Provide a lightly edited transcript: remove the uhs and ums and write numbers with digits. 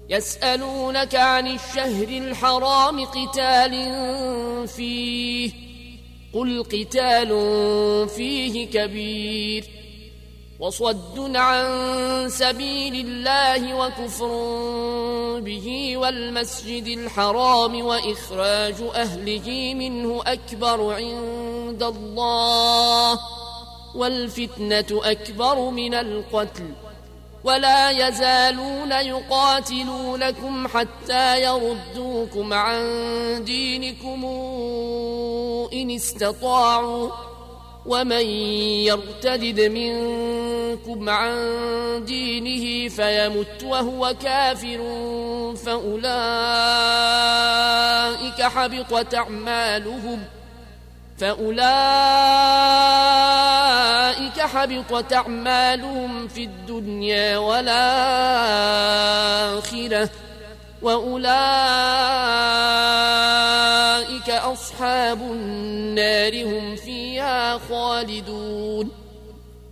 يسألونك عن الشهر الحرام قتال فيه قل قتال فيه كبير وصد عن سبيل الله وكفر به والمسجد الحرام وإخراج أهله منه أكبر عند الله والفتنة أكبر من القتل ولا يزالون يقاتلونكم حتى يردوكم عن دينكم إن استطاعوا ومن يرتد منكم عن دينه فيمت وهو كافر فأولئك حبطت أعمالهم في الدنيا والآخرة وأولئك أصحاب النار هم فيها خالدون